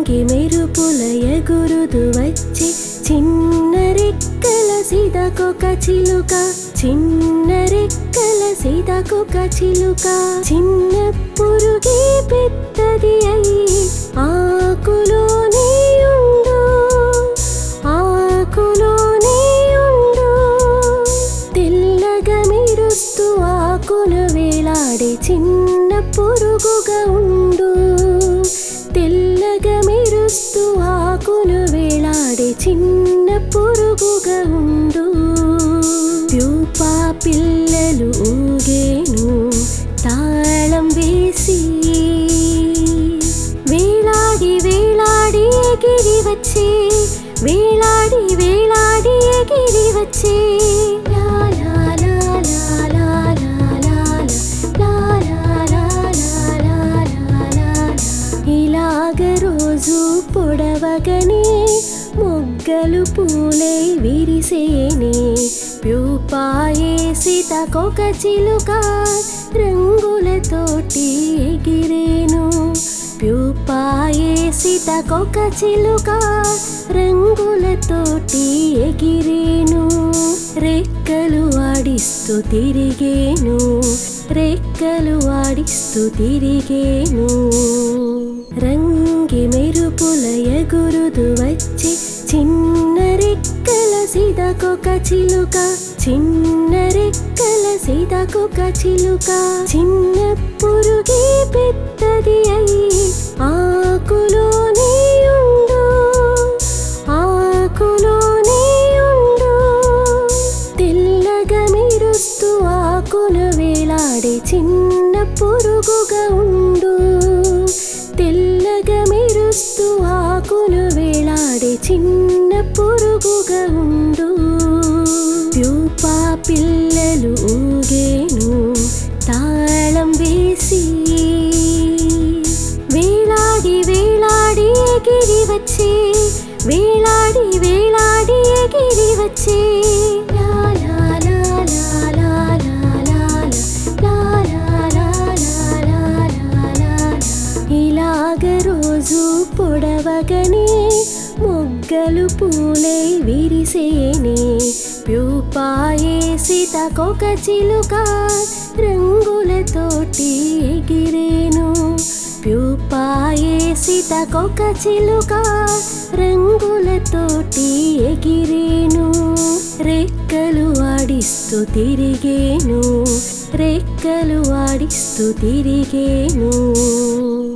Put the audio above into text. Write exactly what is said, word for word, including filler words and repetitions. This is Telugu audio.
రంగి మెరుపుల ఎగురుదు వచ్చి చిన్న రెక్కల సీతాకోక చిలుక చిన్న రెక్కల సీతాకోక చిలుక చిన్న పురుగే పెద్దది అయి ఆకులోనే ఉండు ఆకులోనే ఉండు తెల్లగా మెరుస్తూ ఆకును వేలాడే చిన్న పురుగుగా ఉండు తెల్లగా మెరుస్తూ ఆకును వేలాడే చిన్న పురుగుగా ఉండు ప్యూపా పిల్లలు ఊగేను తాళం వేసి వేలాడి వేలాడి ఎగిరి వచ్చే వేలాడి వేలాడి ఎగిరి వచ్చే ఇలాగ రోజు పొడవగనే మొగ్గలు పూలై విరిసేనే ప్యూపాయే సీతాకోక చిలుక రంగులతోటి ఎగిరేను ప్యూపాయే సీతాకోక చిలుక రంగులతోటి ఎగిరేను రెక్కలు ఆడిస్తూ తిరిగేను రెక్కలు ఆడిస్తూ తిరిగేను రంగి మెరుపుల ఎగురుదు వచ్చి చిన్న రెక్కల సీతాకోక చిలుక చిన్న రెక్కల సీతాకోక చిలుక చిన్న పురుగే పెద్దది అయి ఆకులోనే ఉండు ఆకులోనే ఉండు తెల్లగా మెరుస్తూ ఆకును వేలాడే చిన్న పురుగుగా ఉండు తెల్లగా మెరుస్తూ ఆకును వేలాడే చిన్న పురుగుగా ఉండు ప్యూపా పిల్లలు ఊగేను తాళం వేసి వేలాడి వేలాడి ఎగిరి వచ్చే వేలాడి వేలాడి ఎగిరి వచ్చే ఇలాగ రోజు పొడవగనే మొగ్గలు పూలై విరిసేనే ప్యూపాయే సీతాకోక చిలుక రంగులతోటి ఎగిరేను ప్యూపాయే సీతాకోక చిలుక రంగులతోటి ఎగిరేను రెక్కలు ఆడిస్తూ తిరిగేను రెక్కలు ఆడిస్తూ తిరిగేను.